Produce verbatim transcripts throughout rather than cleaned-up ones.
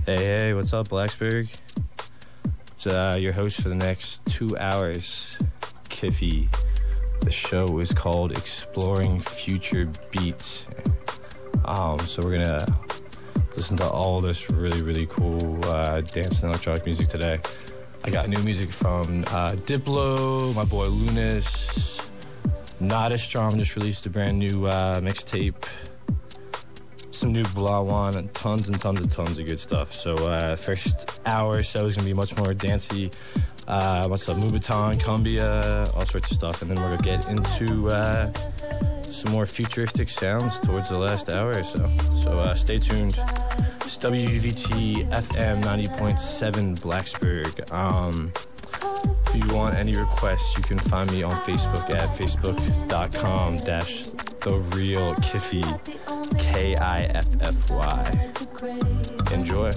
Hey, hey, what's up, Blacksburg? It's uh, your host for the next two hours, Kiffy. The show is called Exploring Future Beats. Um, so we're gonna listen to all this really, really cool uh, dance and electronic music today. I got new music from uh, Diplo, my boy Lunas. Nada Strom just released a brand new uh, mixtape. Some new Blawan, and tons and tons and tons of good stuff. So uh, first hour show is going to be much more dancey. Uh, what's up, Moombahton, Cumbia, all sorts of stuff. And then we're going to get into uh, some more futuristic sounds towards the last hour or so. So uh, stay tuned. It's W V T F M ninety point seven Blacksburg. Um, if you want any requests, you can find me on Facebook at facebook.com dash the real Kiffy, K I F F Y. Enjoy.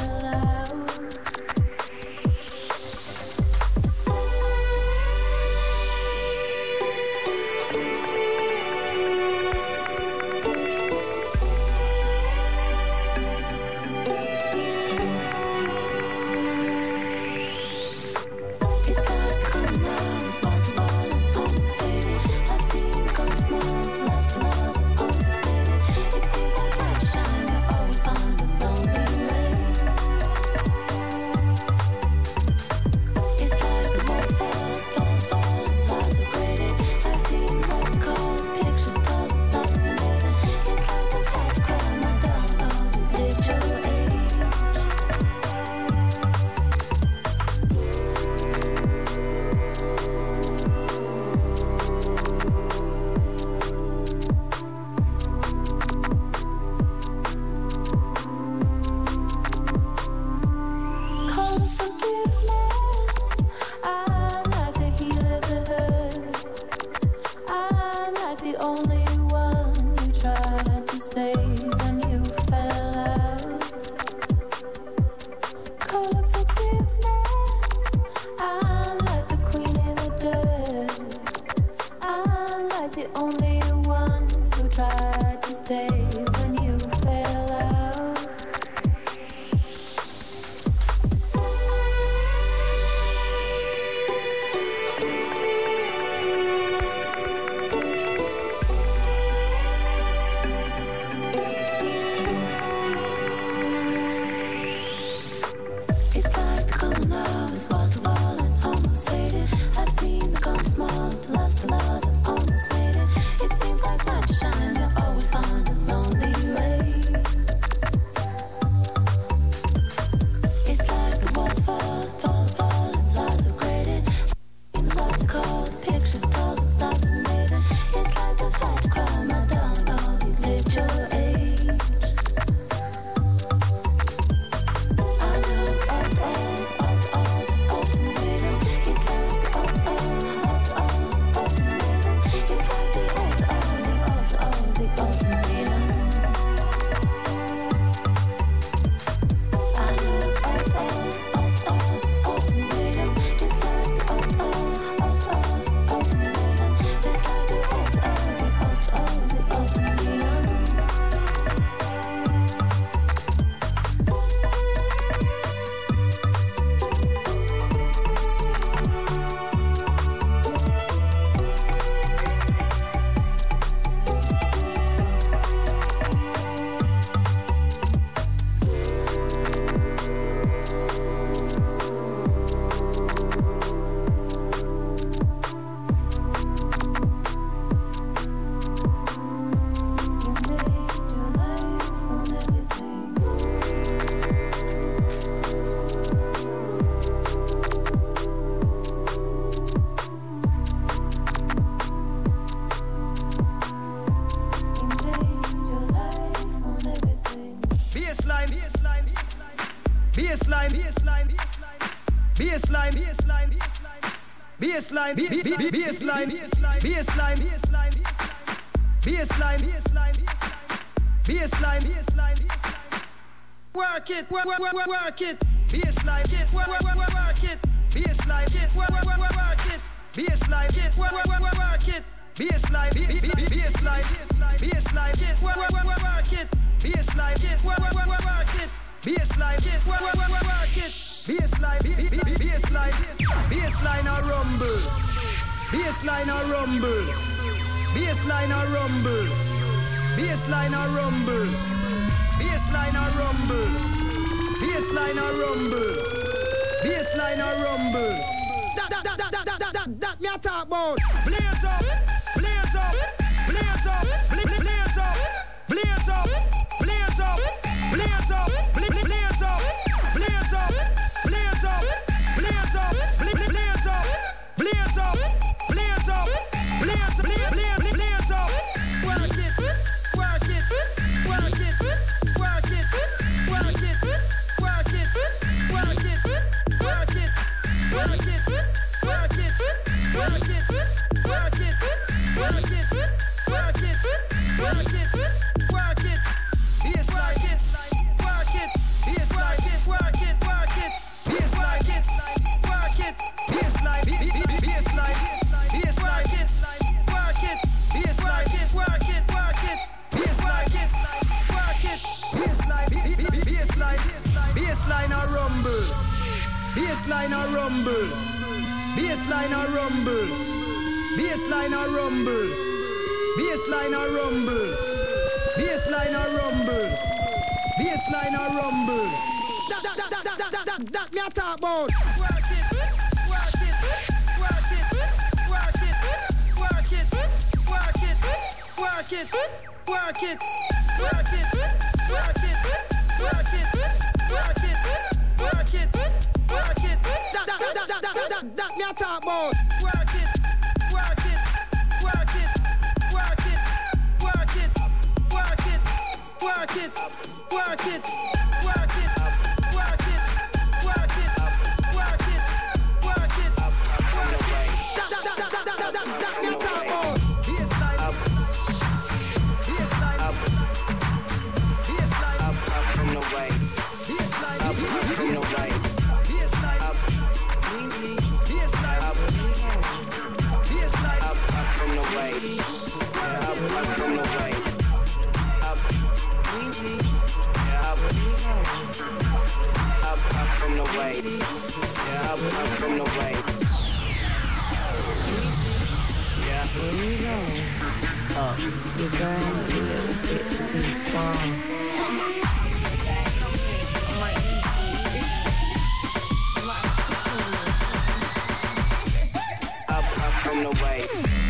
Baseline, baseline, baseline, baseline, baseline, baseline, baseline, work it, work, work, work, work it, baseline, work, work, work, work it, baseline, work, work, work, work it, baseline, work, work, work, work it, baseline, baseline, baseline, work, work, work, work it, baseline, work, work, work, work it, Baseline, work, work, work, work it. Baseline, baseline, baseline a rumble. Baseline a rumble. Baseline a rumble. Baseline a rumble. Baseline a rumble. Baseline a rumble. Baseline a rumble. That, that, that, that, that, that, that, that me a talk about. Blaze up, blaze up, blaze up, blaze up, blaze up, blaze up, blaze up, blaze up, blaze up, blaze up, blaze up, blaze up, blaze up, blaze up, blaze, blaze, blaze, blaze up. Work it, work it, work it, work it, work it, work it, work it, work it, work it, work it, work it, work it, work it, work it, work it, work it. It's like it, work it. It's like it, work it, work it. It's like it, work it. It's like it, it's like it, it's like it, work it. It's like it, work it, work it. It's like it, work it. It's like it's like baseline a rumble. Baseline a rumble. Baseline a rumble. Baseline a rumble. Baseline a rumble. Baseline a rumble. Baseline a rumble. That, that, that, that, that, that, that, that me a talk about. Work it, work it, work it, work it, work it, work it, work it, work it, work it, work it, work it, work it, work it, work it. That, that, that, that, that, that, that, that me a talk about. Work it, work it, work it, work it, work it, work it, work it, work it, work it, work it, work it, work it, work it, work it. That, that, that, that, that, that, that, that me a talk about. Baseline, baseline, baseline, up, up from the way, baseline, up, up from the way, baseline, up, baseline, up, baseline, up, up from the way, yeah, up, up from the way, up, yeah, up, up, up from the way, yeah, up, up from the way, yeah. Here we go. Up, you're going a little bit too far. Up, up from the way.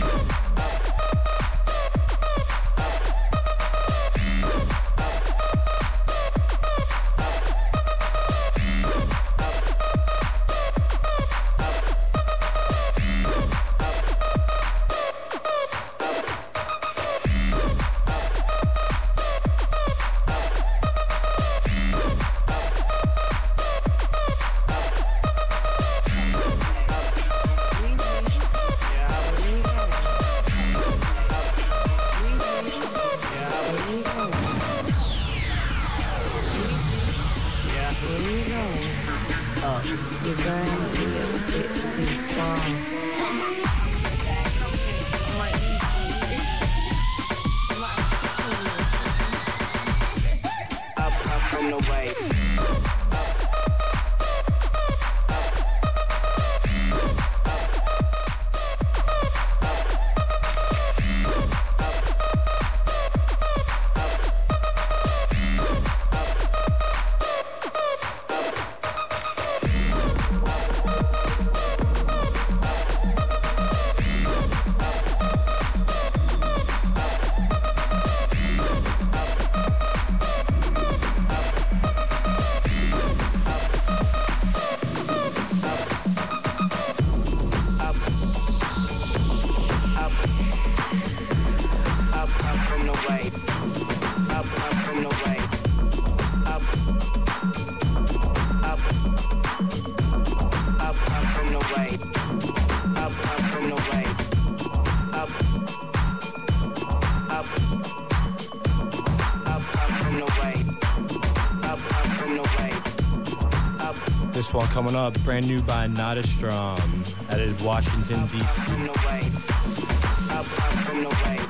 This one coming up, brand new by Nada Strom, out of Washington, D C. From the way. Up, up from the way.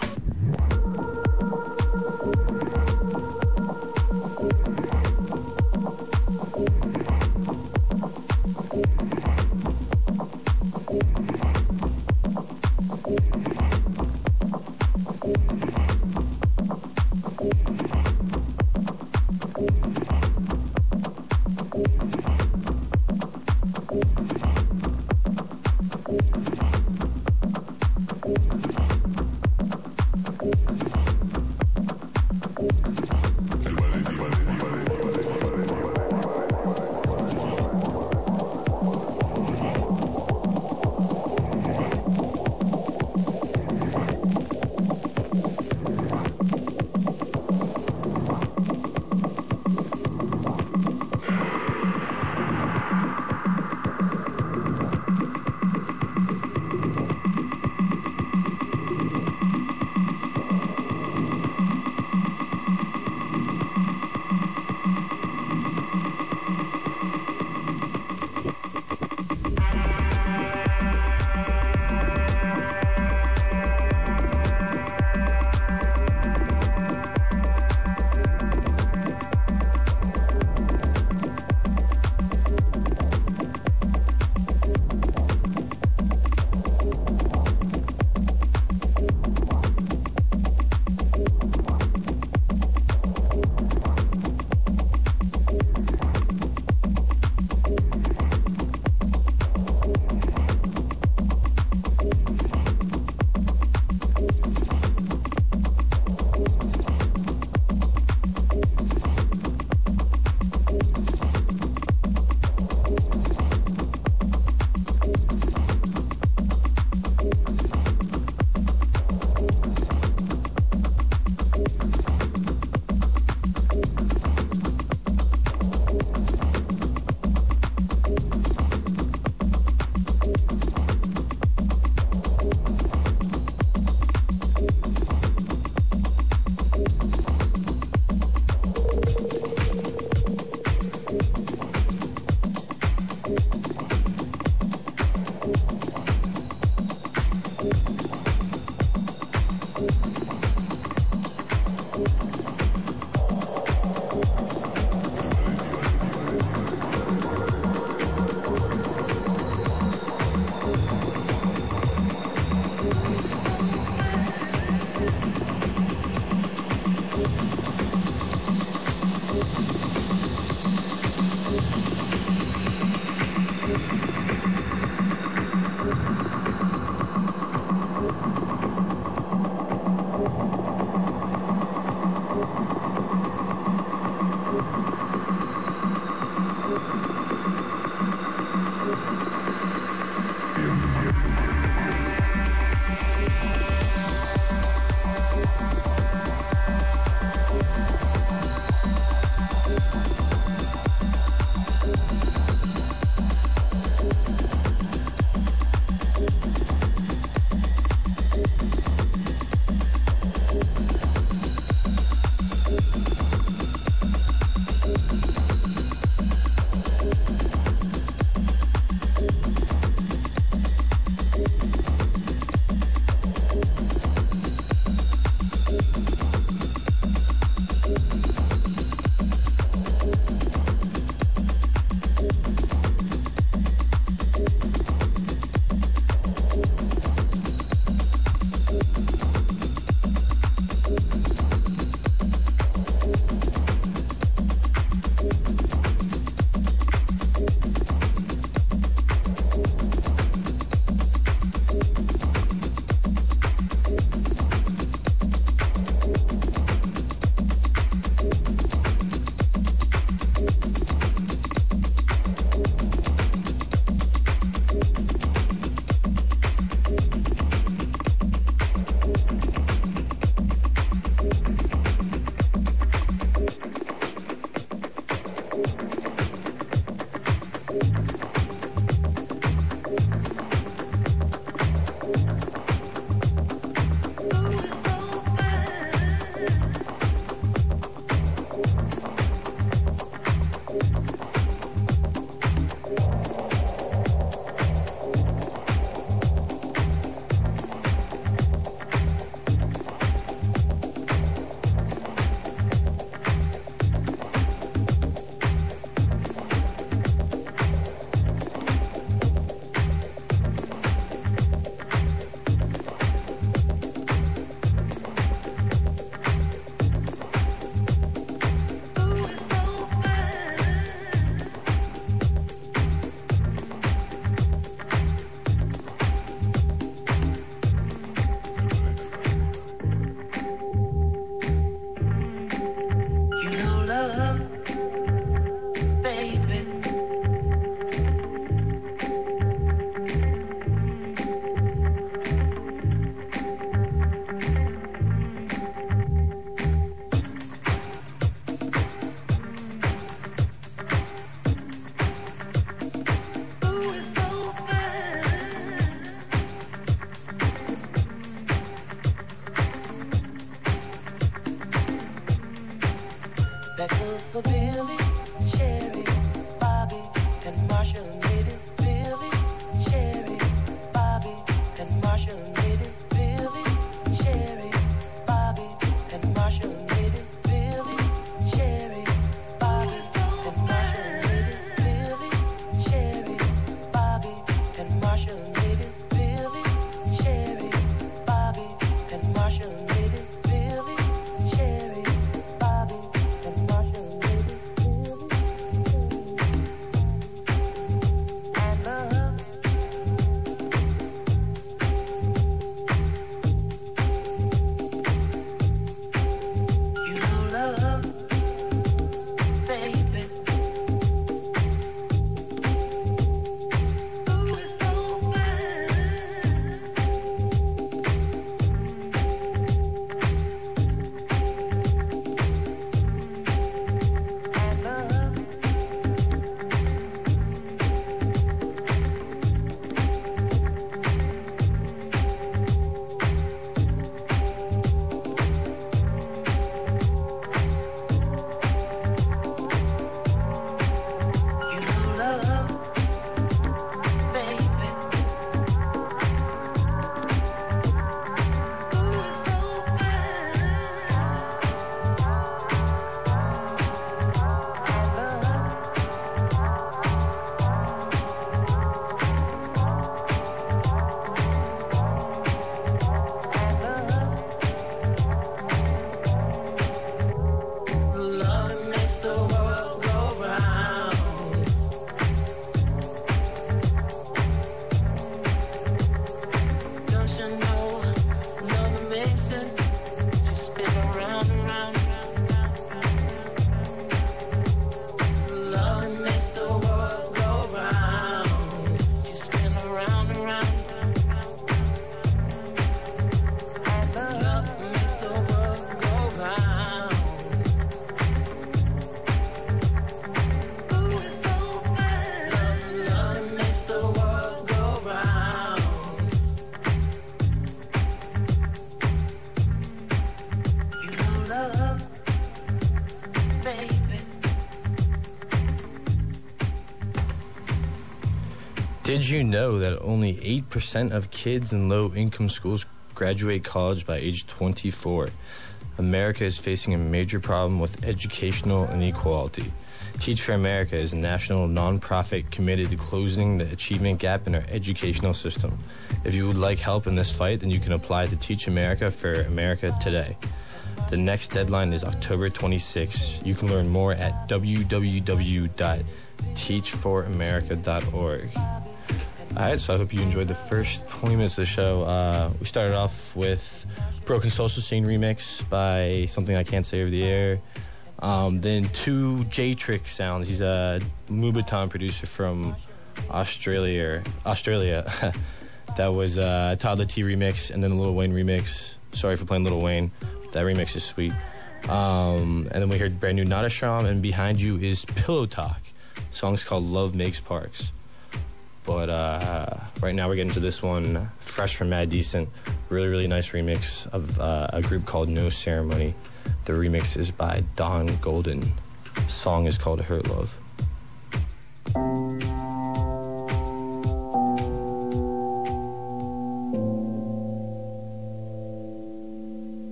Did you know that only eight percent of kids in low-income schools graduate college by age twenty-four? America is facing a major problem with educational inequality. Teach for America is a national nonprofit committed to closing the achievement gap in our educational system. If you would like help in this fight, then you can apply to Teach America for America today. The next deadline is October twenty-sixth. You can learn more at w w w dot teach for america dot org. Alright, so I hope you enjoyed the first twenty minutes of the show. Uh, we started off with Broken Social Scene remix by Something I Can't Say Over the Air. Um, then two J-Trick sounds. He's a Moombahton producer from Australia. Australia. That was a Toddler T remix and then a Lil Wayne remix. Sorry for playing Lil Wayne. That remix is sweet. Um, and then we heard brand new Nada Shram, and behind you is Pillow Talk. The song's called Love Makes Parks. But uh, right now we're getting to this one, fresh from Mad Decent. Really, really nice remix of uh, a group called No Ceremony. The remix is by Don Golden. The song is called Hurt Love.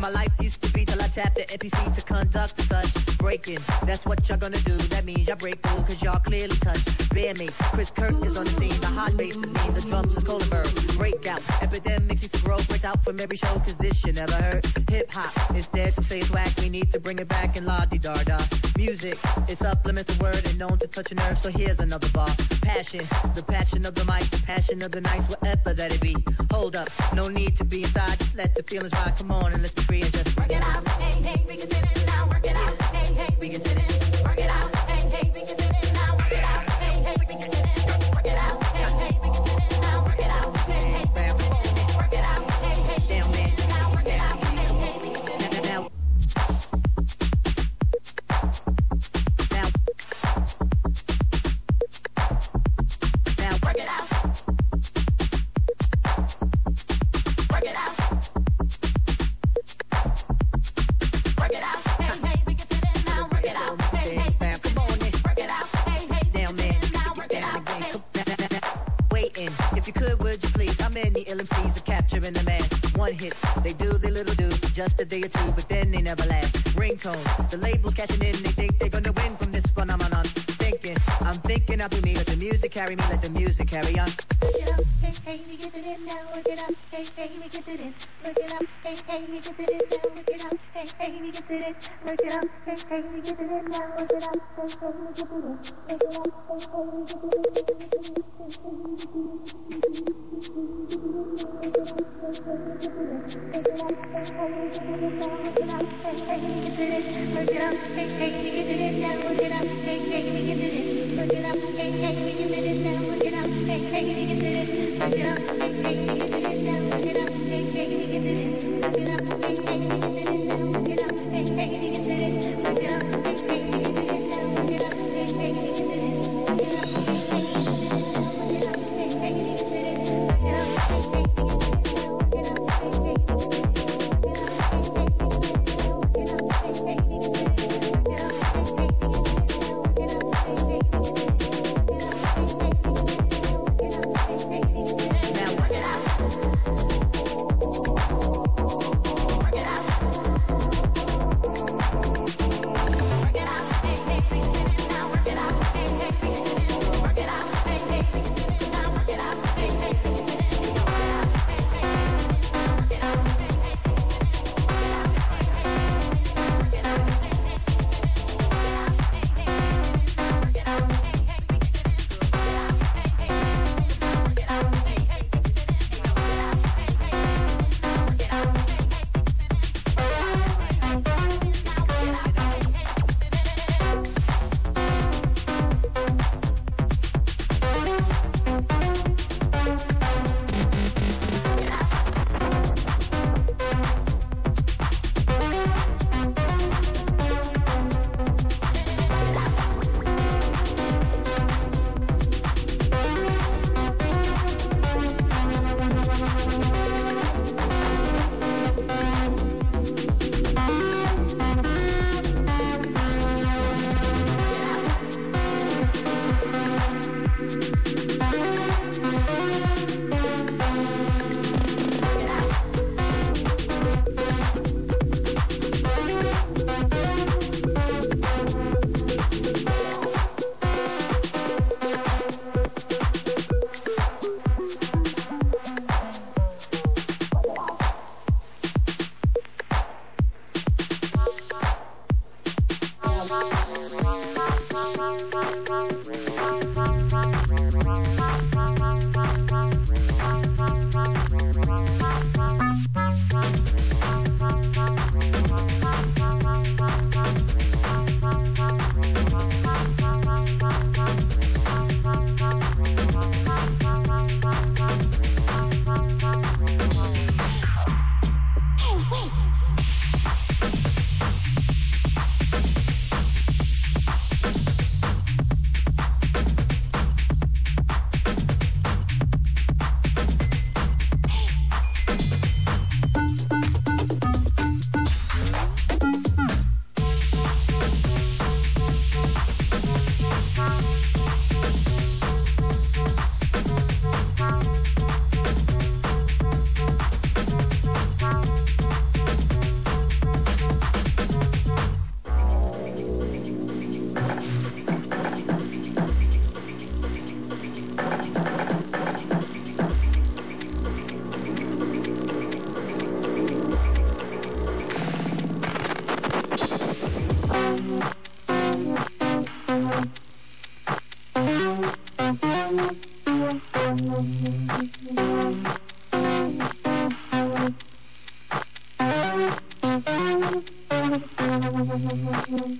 my life used to be till I tapped the N P C to conduct a such breaking. That's what y'all gonna do. That means y'all break through cause y'all clearly touch. Bandmates, Chris Kirk is on the scene. The hot bass is mean, the drums is Kohlenberg. Breakout, epidemics used to grow. Breaks out from every show cause this shit never hurt. Hip hop, instead some say it's whack. We need to bring it back and la-di-da-da. Music, it supplements the word and known to touch a nerve. So here's another bar. Passion, the passion of the mic, the passion of the nights, whatever that it be. Hold up, no need to be inside. Just let the feelings ride. Come on and let's be free and just work it out. Hey, hey, we can sit in now. Work it out. Hey, hey, we can sit in. Work it out. Hey, hey, we can sit in now. Work it out. Hey, hey, we can sit in. Work it out. Hey, hey, we can sit in now. Work it out. Hey, hey, bam. Work it out. Hey, hey, down man. Now work it out. Hey, hey, we can sit in now. Now. Now work it out. Work it out. Work it out. Hey, hey, we can sit in now. Work it out. Hey, hey, bam. Come on in. Work it out. Hey, hey, down man. Now work it out. Hey. Waiting, if you could, would you please? How many L M Cs are capturing the mass? One hit, they do their little do, just a day or two, but then they never last. Ringtone, the labels cashing in, they think they're gonna win from this phenomenon. Thinking, I'm thinking I'll be me, let the music carry me, let the music carry on. Work it out, hey, hey, we get it in now, work it out, hey, hey, we get it in, work it out, hey, hey, we get it in now, work it out, hey, hey, we get it in, work it out, hey, hey, we get it in now, work it out, hey, hey, we get it in, work it out, hey, hey, we get it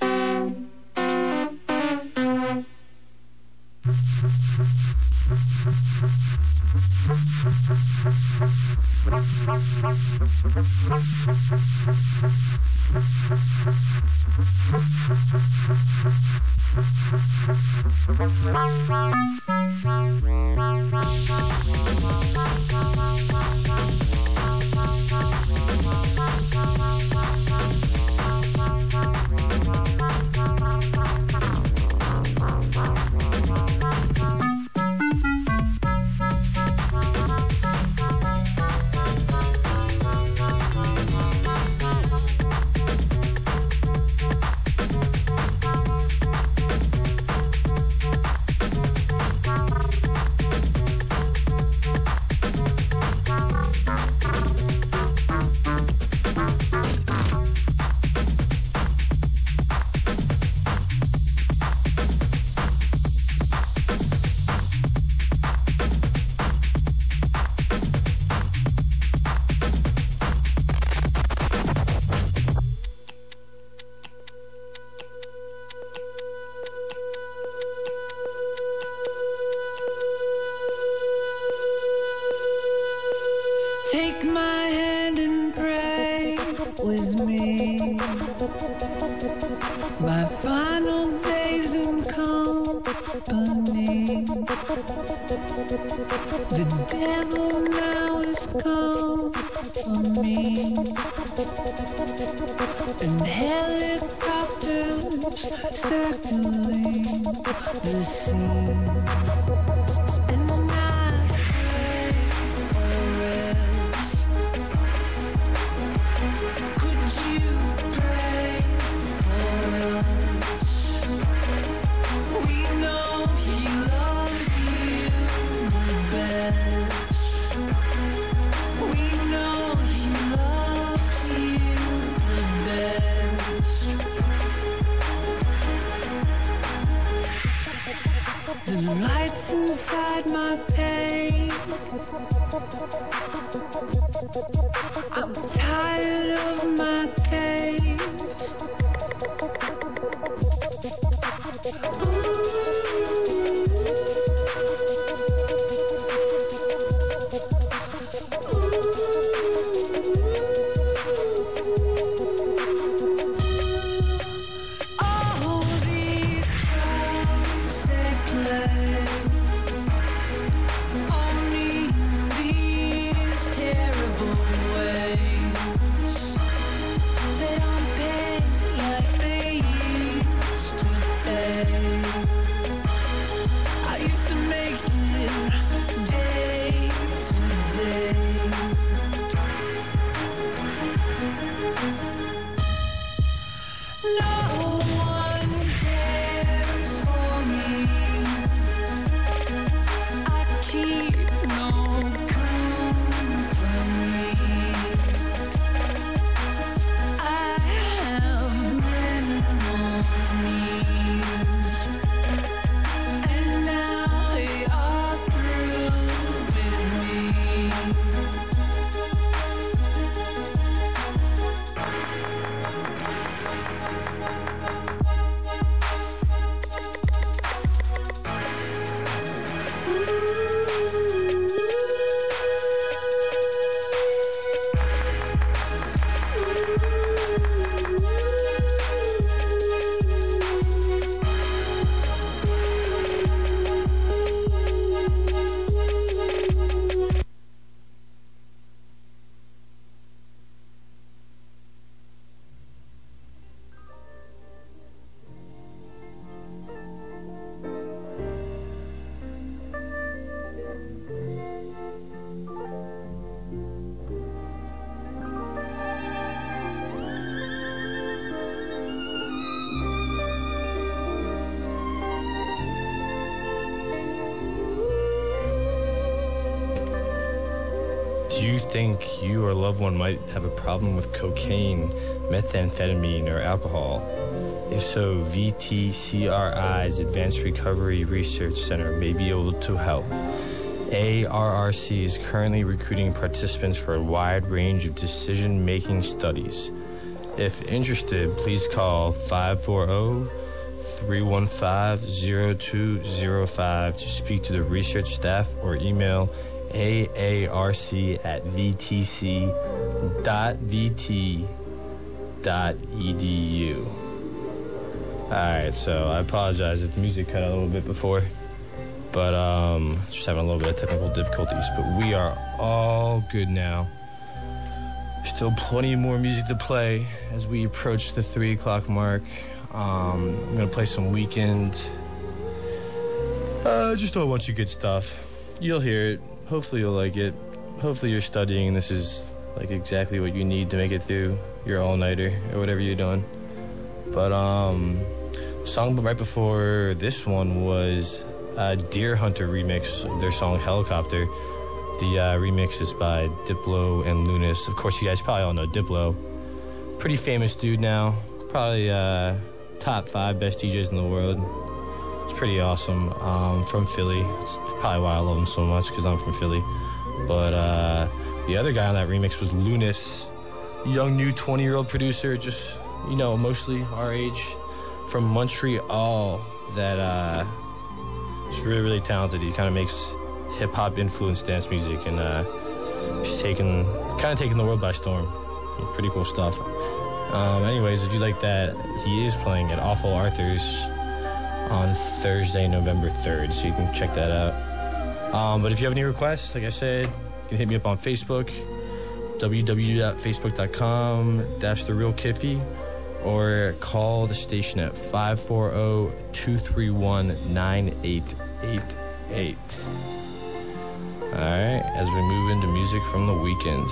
Take my hand and pray with me. My final days in company. The devil now has come for me. And helicopters circling the sea. And I pray for rest. Could you pray for us? We know he loves you the best. We know he loves you the best. The lights inside my pain. I'm tired of my cave. All these songs they play on me these terrible ways. They don't pay like they used to pay. I used to make it day to day. No one cares for me. I keep no company. I have minimal needs, and now they are through with me. Do you think you or a loved one might have a problem with cocaine, methamphetamine, or alcohol? If so, V T C R I's Advanced Recovery Research Center may be able to help. A R R C is currently recruiting participants for a wide range of decision-making studies. If interested, please call five four zero, three one five, zero two zero five to speak to the research staff or email A A R C at v t c dot v t dot e d u. Alright, so I apologize if the music cut out a little bit before, but um, just having a little bit of technical difficulties, but we are all good now. Still plenty more music to play as we approach the three o'clock mark. Um, I'm going to play some Weekend. Uh, just a whole bunch of good stuff. You'll hear it. Hopefully you'll like it. Hopefully you're studying and this is like exactly what you need to make it through your all-nighter or whatever you're doing. But um, the song right before this one was a Deer Hunter remix of their song Helicopter. The uh, remix is by Diplo and Lunas. Of course, you guys probably all know Diplo. Pretty famous dude now. Probably uh, top five best D Js in the world. It's pretty awesome. Um, from Philly. It's probably why I love him so much, because I'm from Philly. But uh, the other guy on that remix was Lunas. Young, new twenty-year-old producer, just, you know, mostly our age, from Montreal, that uh, is really, really talented. He kind of makes hip-hop influenced dance music, and uh, he's taking, kind of taking the world by storm. Pretty cool stuff. Um, anyways, if you like that, he is playing at Awful Arthur's on Thursday, November third, so you can check that out. Um, but if you have any requests, like I said, you can hit me up on Facebook, w w w dot facebook dot com dash the real kiffy, or call the station at five four zero, two three one, nine eight eight eight. Alright, as we move into music from the weekend.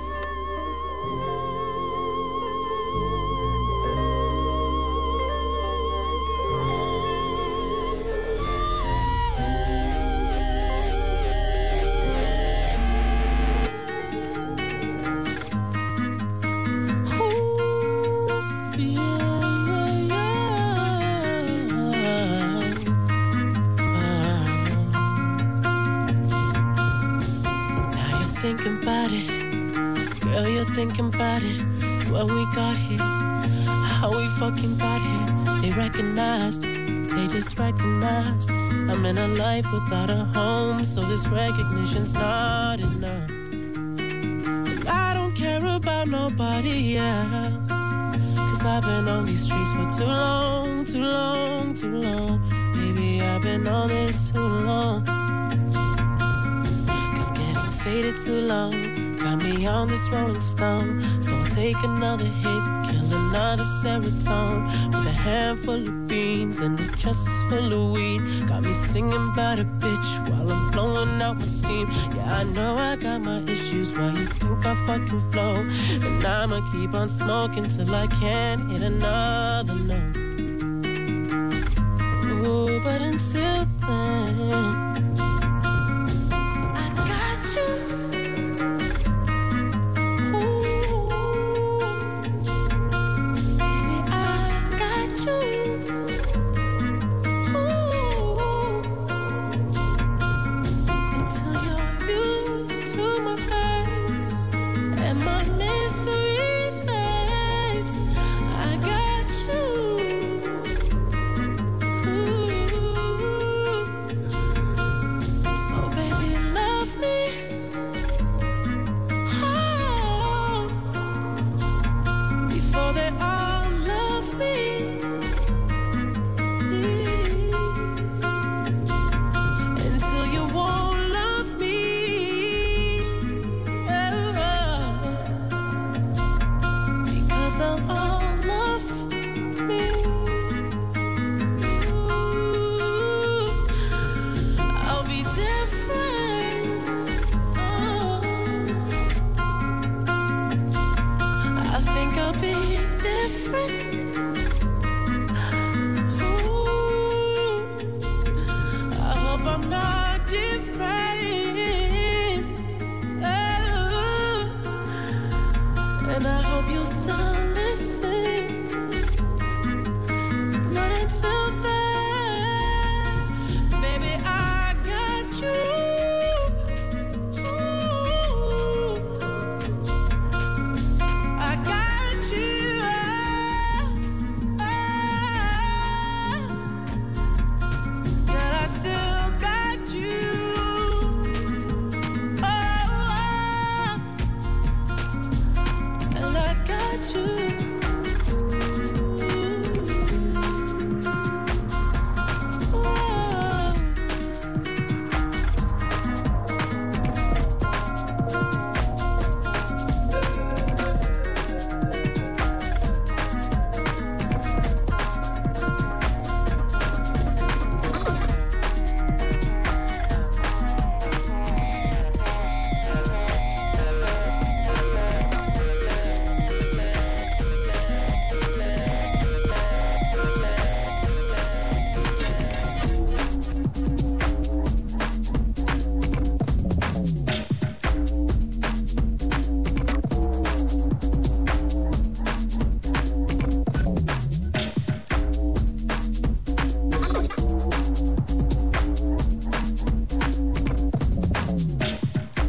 Thinking about it, girl, you're thinking about it. When we got here, how we fucking got here. They recognized, they just recognized I'm in a life without a home, so this recognition's not enough. And I don't care about nobody else, cause I've been on these streets for too long, too long, too long. Baby, I've been on this too long. Faded too long, got me on this Rolling Stone. So I'll take another hit, kill another serotonin with a handful of beans and a chest full of weed. Got me singing about a bitch while I'm blowing out my steam. Yeah, I know I got my issues, why you think I fucking flow? And I'ma keep on smoking till I can't hit another note. Ooh, but until then, I got you.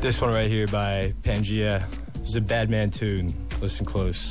This one right here by Pangea. This is a Badman tune. Listen close.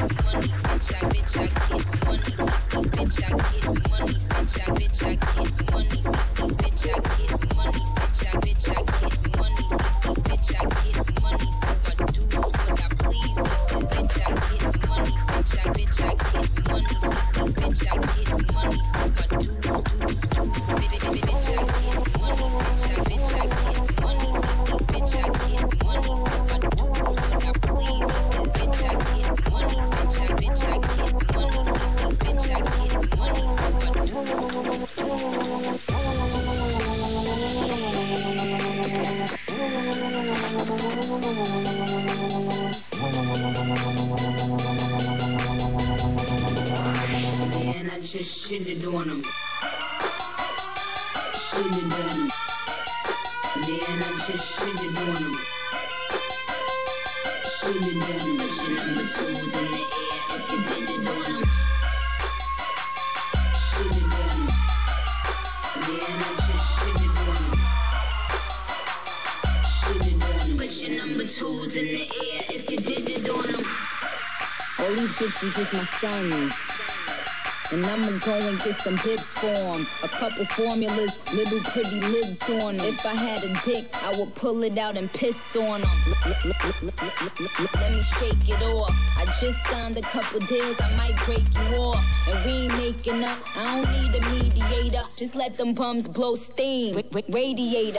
Bitches is my sons, and I'ma go and get some bips for 'em. A couple formulas, little pretty lips on 'em. If I had a dick, I would pull it out and piss on 'em. Let me shake it off. I just signed a couple deals, I might break you off. And we ain't making up, I don't need a mediator. Just let them bums blow steam, Ra- ra- radiator.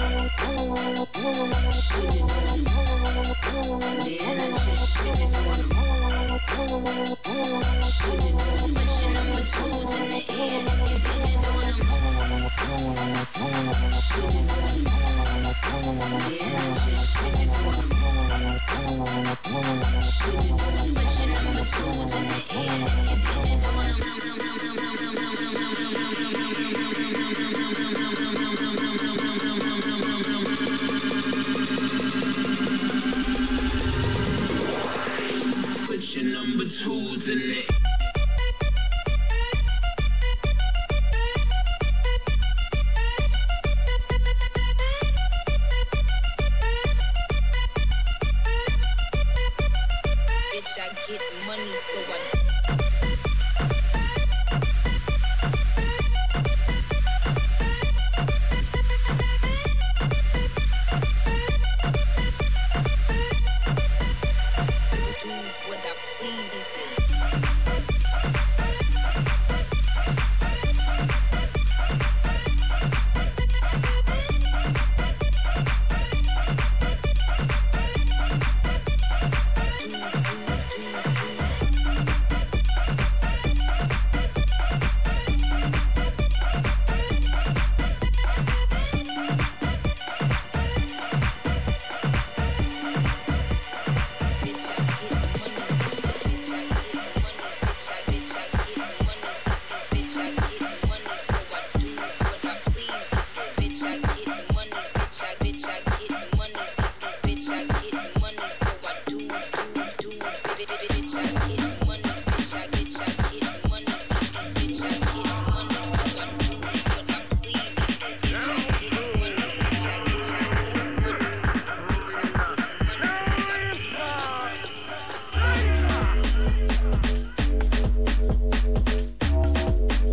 Put your number twos in it. Bitch, I get money, so I